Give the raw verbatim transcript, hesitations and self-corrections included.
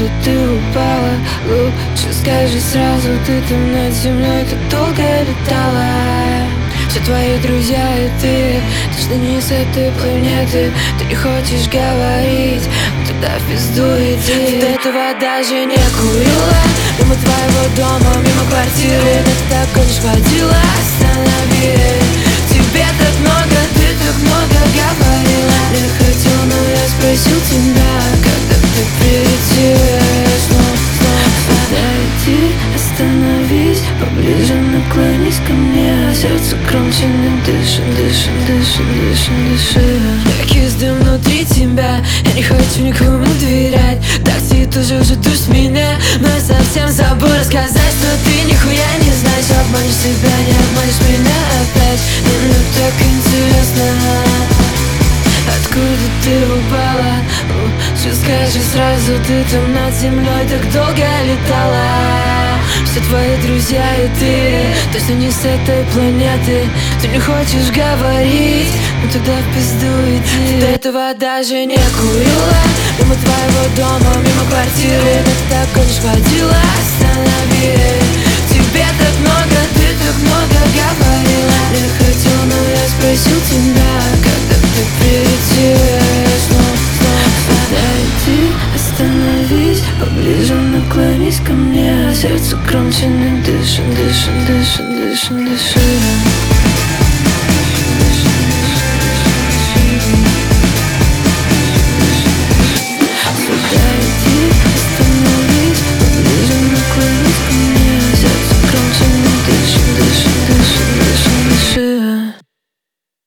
Откуда ты упала? Лучше скажи сразу, ты там над землей так долго летала. Все твои друзья и ты, ты что не с этой планеты. Ты не хочешь говорить, ну тогда в пизду иди. Ты этого даже не курила, мимо твоего дома, мимо квартиры. Ты так хочешь водила, останови. Тебе так много, ты так много говорила. Я хотел, но я спросил тебя, когда ты прилетишь. Снова, снова, подойди, остановись, поближе наклонись ко мне. Сердце громче не дышит, дышит, дышит, дышит, дышит. Как езды внутри тебя, я не хочу никому доверять. Такси тоже уже душ меня, но я совсем забыл рассказать, что ты нихуя не знаешь. Обманешь себя, не обманешь меня опять. Мне так интересно, откуда ты упала? Лучше скажи сразу, ты там над землей так долго летала. Все твои друзья и ты, точно не с этой планеты. Ты не хочешь говорить, ну тогда в пизду иди. Ты этого даже не курила, мимо твоего дома, мимо квартиры. Ты так хочешь водила, останови. Тебе так много, ты так много говорила. Я хотел, но я спросил тебя, когда ты прилетишь. Снова, снова, подойди, остановись, поближе наклонись ко мне. Сердце громче не дышит, дышит, дышит, дышит, дышит.